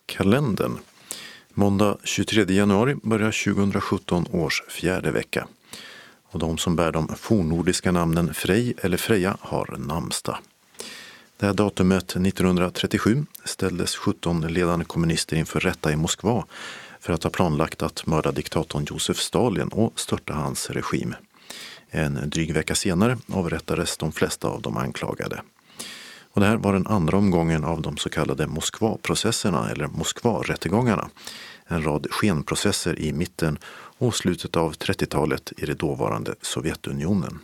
kalendern. Måndag 23 januari börjar 2017 års fjärde vecka. Och de som bär de fornnordiska namnen Frej eller Freja har namnsdag. Det här datumet 1937 ställdes 17 ledande kommunister inför rätta i Moskva för att ha planlagt att mörda diktatorn Josef Stalin och störta hans regim. En dryg vecka senare avrättades de flesta av de anklagade. Och det här var den andra omgången av de så kallade Moskvaprocesserna eller Moskvarättegångarna. En rad skenprocesser i mitten och slutet av 30-talet i det dåvarande Sovjetunionen.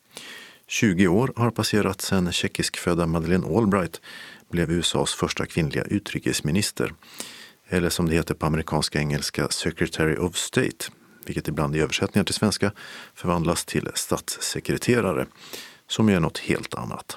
20 år har passerat sedan tjeckiskfödda Madeleine Albright blev USAs första kvinnliga utrikesminister. Eller som det heter på amerikanska engelska Secretary of State, vilket ibland i översättningar till svenska förvandlas till statssekreterare, som är något helt annat.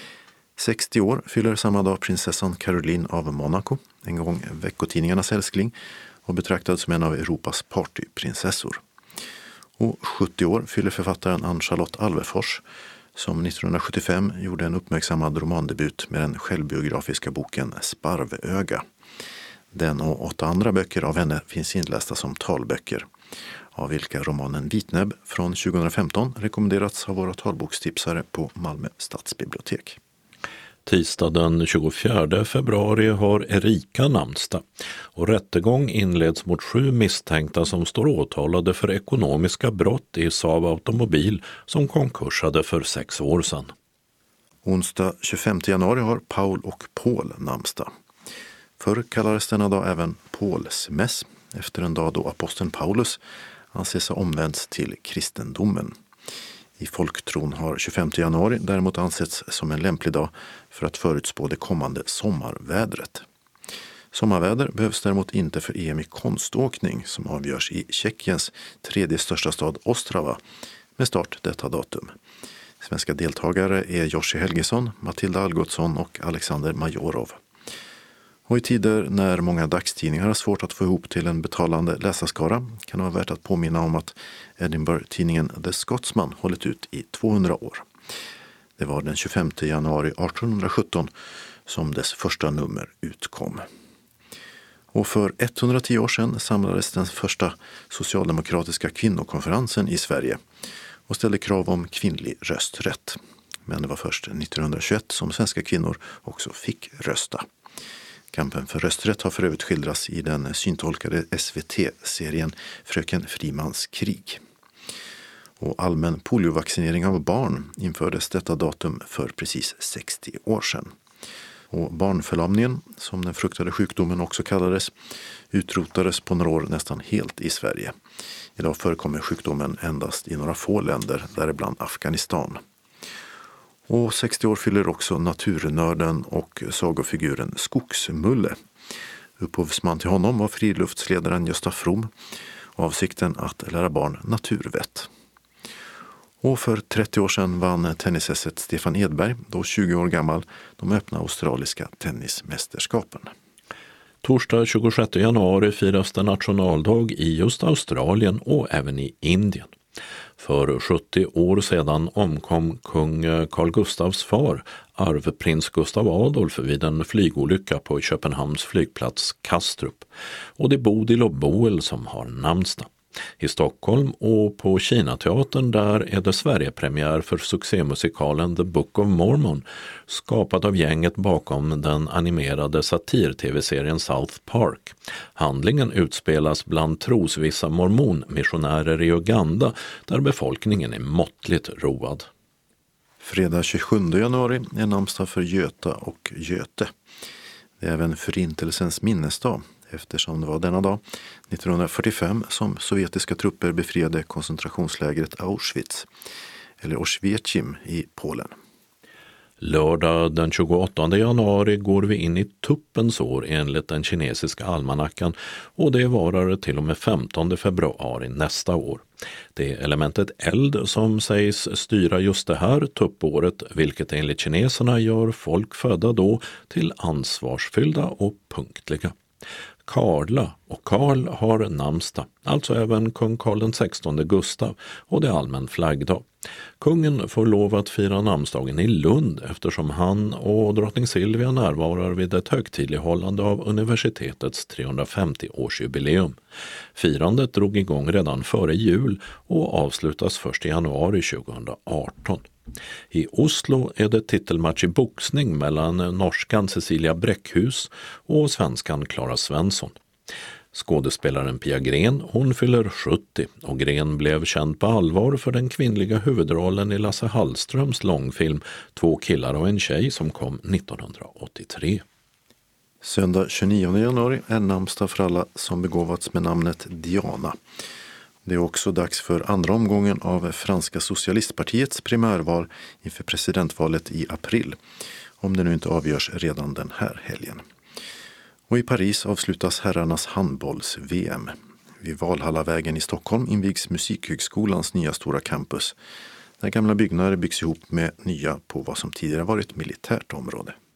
60 år fyller samma dag prinsessan Caroline av Monaco, en gång veckotidningarnas älskling och betraktad som en av Europas partyprinsessor. Och 70 år fyller författaren Ann-Charlotte Alvefors, som 1975 gjorde en uppmärksammad romandebut med den självbiografiska boken Sparvöga. Den och 8 andra böcker av henne finns inlästa som talböcker, av vilka romanen Vitnäbb från 2015 rekommenderats av våra talbokstipsare på Malmö stadsbibliotek. Tisdag den 24 februari har Erika namnsdag och rättegång inleds mot 7 misstänkta som står åtalade för ekonomiska brott i Saab Automobil som konkursade för 6 år sedan. Onsdag 25 januari har Paul och Paul namnsdag. Förr kallades denna dag även Paulsmäss, efter en dag då aposteln Paulus anses ha omvänts till kristendomen. I folktron har 25 januari däremot ansetts som en lämplig dag för att förutspå det kommande sommarvädret. Sommarväder behövs däremot inte för EM i konståkning som avgörs i Tjeckiens 3:e största stad Ostrava med start detta datum. Svenska deltagare är Joshi Helgesson, Matilda Algotsson och Alexander Majorov. Och i tider när många dagstidningar har svårt att få ihop till en betalande läsarskara kan det vara värt att påminna om att Edinburgh-tidningen The Scotsman hållit ut i 200 år. Det var den 25 januari 1817 som dess första nummer utkom. Och för 110 år sedan samlades den första socialdemokratiska kvinnokonferensen i Sverige och ställde krav om kvinnlig rösträtt. Men det var först 1921 som svenska kvinnor också fick rösta. Kampen för rösträtt har för övrigt skildrats i den syntolkade SVT-serien Fröken Frimans krig. Och allmän poliovaccinering av barn infördes detta datum för precis 60 år sedan. Och barnförlamningen, som den fruktade sjukdomen också kallades, utrotades på några år nästan helt i Sverige. Idag förekommer sjukdomen endast i några få länder, däribland Afghanistan. Och 60 år fyller också naturnörden och sagofiguren Skogsmulle. Upphovsman till honom var friluftsledaren Gösta From. Avsikten att lära barn naturvett. Och för 30 år sedan vann tennisesset Stefan Edberg, då 20 år gammal, de öppna australiska tennismästerskapen. Torsdag 26 januari firas det nationaldag i just Australien och även i Indien. För 70 år sedan omkom kung Carl Gustavs far, arvprins Gustav Adolf, vid en flygolycka på Köpenhamns flygplats Kastrup. Och det är Bodil och Boel som har namnsdag. I Stockholm och på Kinateatern där är det Sverigepremiär för succémusikalen The Book of Mormon, skapad av gänget bakom den animerade satir-tv-serien South Park. Handlingen utspelas bland trosvissa mormonmissionärer i Uganda där befolkningen är måttligt road. Fredag 27 januari är namnsdag för Göta och Göte. Det är även Förintelsens minnesdag, eftersom det var denna dag 1945 som sovjetiska trupper befriade koncentrationslägret Auschwitz, eller Auschwitzim i Polen. Lördag den 28 januari går vi in i tuppens år enligt den kinesiska almanackan och det varar till och med 15 februari nästa år. Det är elementet eld som sägs styra just det här tuppåret, vilket enligt kineserna gör folk födda då till ansvarsfyllda och punktliga. Karla och Karl har namnsdag, alltså även kung Karl XVI Gustav, och det är allmän flaggdag. Kungen får lov att fira namnsdagen i Lund eftersom han och drottning Silvia närvarar vid ett högtidlighållande av universitetets 350-årsjubileum. Firandet drog igång redan före jul och avslutas först i januari 2018. I Oslo är det titelmatch i boxning mellan norskan Cecilia Bräckhus och svenskan Clara Svensson. Skådespelaren Pia Gren, hon fyller 70 och Gren blev känd på allvar för den kvinnliga huvudrollen i Lasse Hallströms långfilm 2 killar och en tjej som kom 1983. Söndag 29 januari är namnsdag för alla som begåvats med namnet Diana. Det är också dags för andra omgången av Franska socialistpartiets primärval inför presidentvalet i april, om det nu inte avgörs redan den här helgen. Och i Paris avslutas herrarnas handbolls-VM. Vid Valhallavägen i Stockholm invigs Musikhögskolans nya stora campus, där gamla byggnader byggs ihop med nya på vad som tidigare varit militärt område.